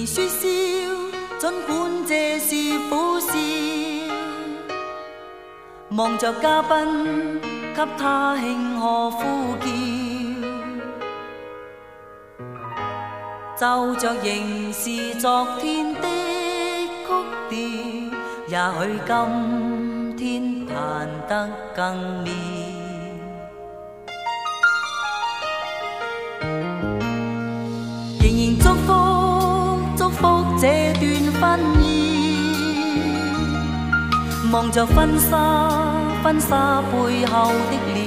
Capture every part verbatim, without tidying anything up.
说笑，尽管这是苦笑。望着嘉宾，给他庆贺呼叫，奏着仍是昨天的曲调，也许今天弹得更妙。仍然祝福祝福这段婚宴，望着婚纱婚纱背後的臉，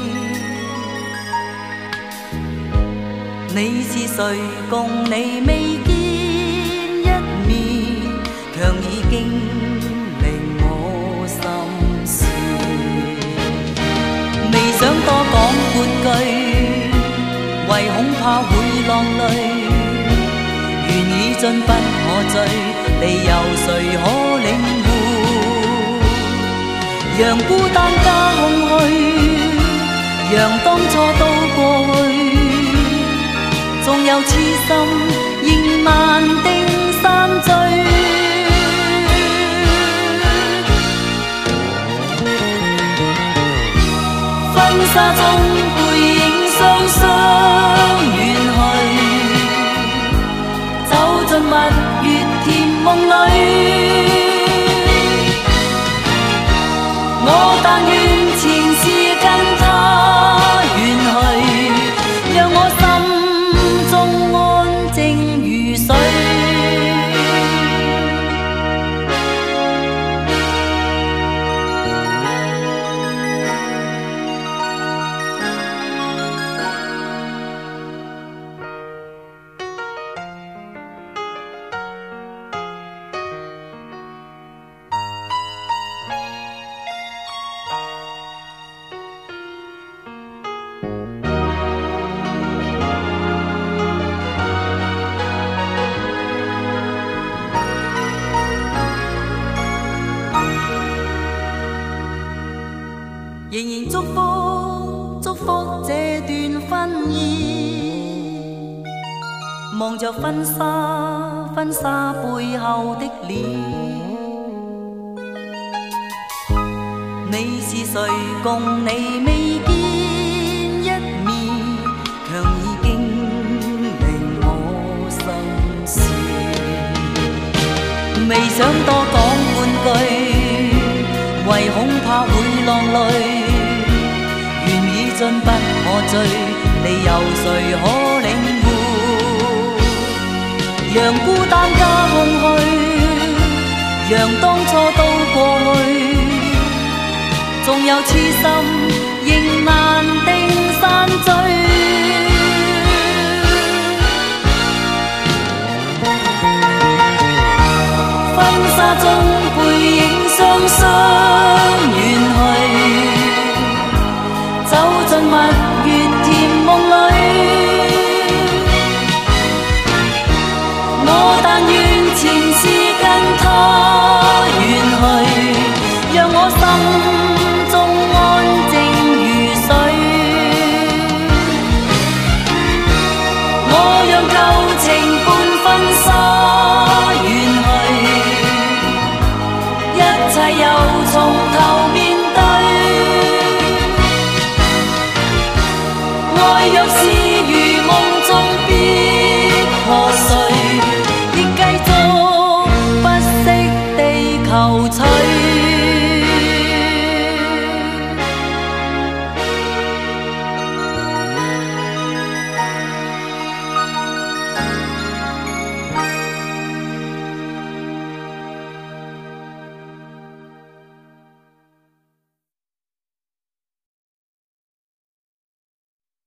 你是誰共你未見一面，卻已經令我心事。未想多講半句，為恐怕會浪淚。緣已盡不可追，理由誰可領會？讓孤單加空虛，讓當初都過去，縱有痴心仍難定散聚。婚紗中背影雙雙遠去，走進蜜月甜夢裏。我但願前事跟他遠去，讓我心中安靜如水。仍然祝福祝福這段婚宴，望着婚紗婚紗背後的臉，你是誰共你未見一面，卻已經令我心事。未想多講半句，為恐怕會浪淚。盡不可追，理由誰可領會？讓孤單加空虛，讓當初都過去，縱有痴心仍難定散聚。婚紗中背影雙雙遠去，走進蜜月甜夢裏。我但願前事跟他遠去，讓我心中安靜如水。我讓舊情伴婚紗遠去，一切又從頭面對。愛若是如夢中必破碎。